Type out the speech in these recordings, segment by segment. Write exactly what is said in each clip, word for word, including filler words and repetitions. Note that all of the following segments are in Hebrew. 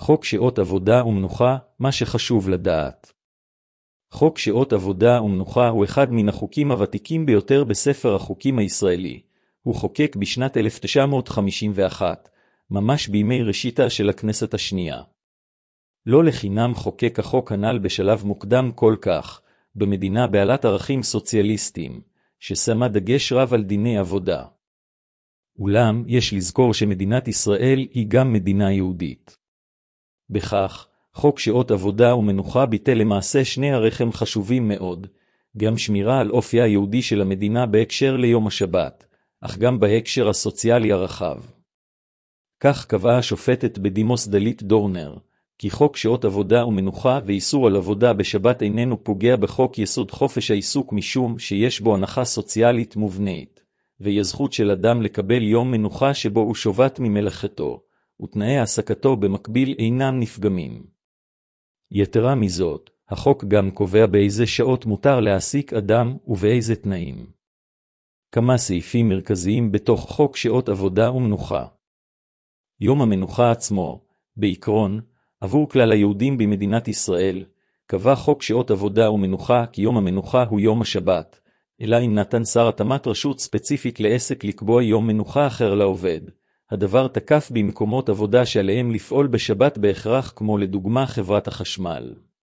חוק שעות עבודה ומנוחה, מה שחשוב לדעת. חוק שעות עבודה ומנוחה הוא אחד מן החוקים הוותיקים ביותר בספר החוקים הישראלי. הוא חוקק בשנת אלף תשע מאות חמישים ואחת, ממש בימי ראשיתה של הכנסת השנייה. לא לחינם חוקק החוק הנ"ל בשלב מוקדם כל כך, במדינה בעלת ערכים סוציאליסטיים, ששמה דגש רב על דיני עבודה. אולם יש לזכור שמדינת ישראל היא גם מדינה יהודית. בכך, חוק שעות עבודה ומנוחה ביטל למעשה שני ערכים חשובים מאוד, גם שמירה על אופיה היהודי של המדינה בהקשר ליום השבת, אך גם בהקשר הסוציאלי הרחב. כך קבעה השופטת בדימוס דלית דורנר, כי חוק שעות עבודה ומנוחה ואיסור על עבודה בשבת איננו פוגע בחוק יסוד חופש העיסוק משום שיש בו הנחה סוציאלית מובנית, והיא הזכות של אדם לקבל יום מנוחה שבו הוא שובת ממלאכתו, ותנאי העסקתו במקביל אינם נפגמים. יתרה מזאת, החוק גם קובע באיזה שעות מותר להעסיק אדם ובאיזה תנאים. כמה סעיפים מרכזיים בתוך חוק שעות עבודה ומנוחה. יום המנוחה עצמו, בעיקרון, עבור כלל היהודים במדינת ישראל, קבע חוק שעות עבודה ומנוחה כי יום המנוחה הוא יום השבת, אלא אם נתן שר התאמת רשות ספציפית לעסק לקבוע יום מנוחה אחר לעובד. הדבר תקף במקומות עבודה שעליהם לפעול בשבת בהכרח כמו לדוגמה חברת החשמל.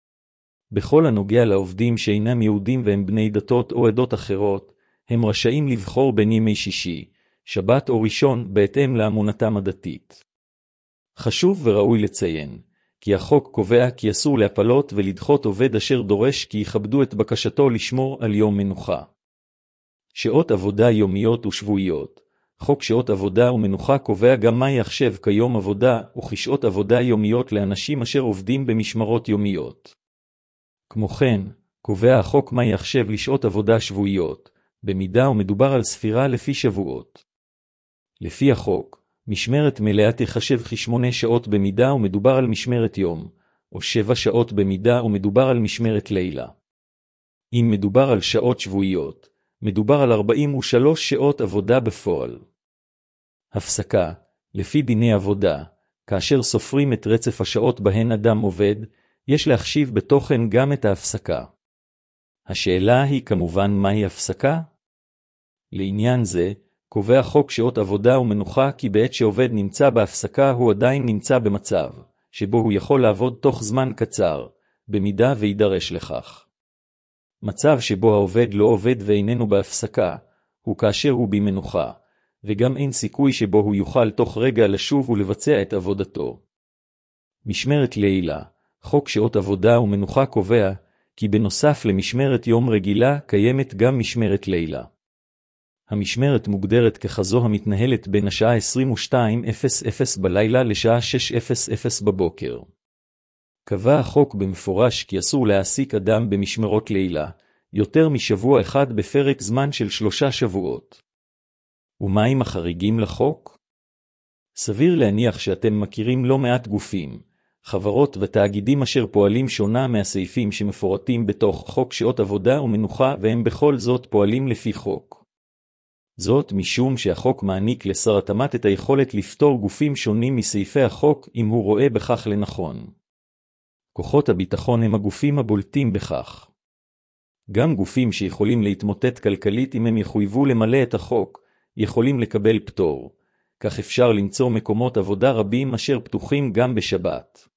בכל הנוגע לעובדים שאינם יהודים והם בני דתות או עדות אחרות, הם רשאים לבחור בין ימי שישי, שבת או ראשון בהתאם לאמונתם הדתית. חשוב וראוי לציין, כי החוק קובע כי אסור להפלות ולדחות עובד אשר דורש כי יכבדו את בקשתו לשמור על יום מנוחה. שעות עבודה יומיות ושבועיות. חוק שעות עבודה ומנוחה קובע גם מה יחשב כיום עבודה וכשעות עבודה יומיות לאנשים אשר עובדים במשמרות יומיות. כמו כן, קובע החוק מה יחשב לשעות עבודה שבועיות, במידה ומדובר על ספירה לפי שבועות. לפי החוק, משמרת מלאה תחשב כשמונה שעות במידה ומדובר על משמרת יום, או שבע שעות במידה ומדובר על משמרת לילה. אם מדובר על שעות שבועיות, מדובר על ארבעים ושלוש שעות עבודה בפועל. הפסקה, לפי דיני עבודה, כאשר סופרים את רצף השעות בהן אדם עובד, יש להחשיב בתוכן גם את ההפסקה. השאלה היא כמובן מהי הפסקה? לעניין זה, קובע חוק שעות עבודה ומנוחה כי בעת שעובד נמצא בהפסקה הוא עדיין נמצא במצב, שבו הוא יכול לעבוד תוך זמן קצר, במידה וידרש לכך. מצב שבו העובד לא עובד ואיננו בהפסקה, הוא כאשר הוא במנוחה, וגם אין סיכוי שבו הוא יוכל תוך רגע לשוב ולבצע את עבודתו. משמרת לילה, חוק שעות עבודה ומנוחה קובע, כי בנוסף למשמרת יום רגילה קיימת גם משמרת לילה. המשמרת מוגדרת ככזו המתנהלת בין השעה עשרים ושתיים בלילה לשעה שש בבוקר. קבע החוק במפורש כי אסור להעסיק אדם במשמרות לילה, יותר משבוע אחד בפרק זמן של שלושה שבועות. ומהם החריגים לחוק? סביר להניח שאתם מכירים לא מעט גופים, חברות ותאגידים אשר פועלים שונה מהסעיפים שמפורטים בתוך חוק שעות עבודה ומנוחה והם בכל זאת פועלים לפי חוק. זאת משום שהחוק מעניק לשר התאמת את היכולת לפתור גופים שונים מסעיפי החוק אם הוא רואה בכך לנכון. כוחות הביטחון הם הגופים הבולטים בכך. גם גופים שיכולים להתמוטט כלכלית אם הם יחויבו למלא את החוק, יכולים לקבל פטור. כך אפשר למצוא מקומות עבודה רבים אשר פתוחים גם בשבת.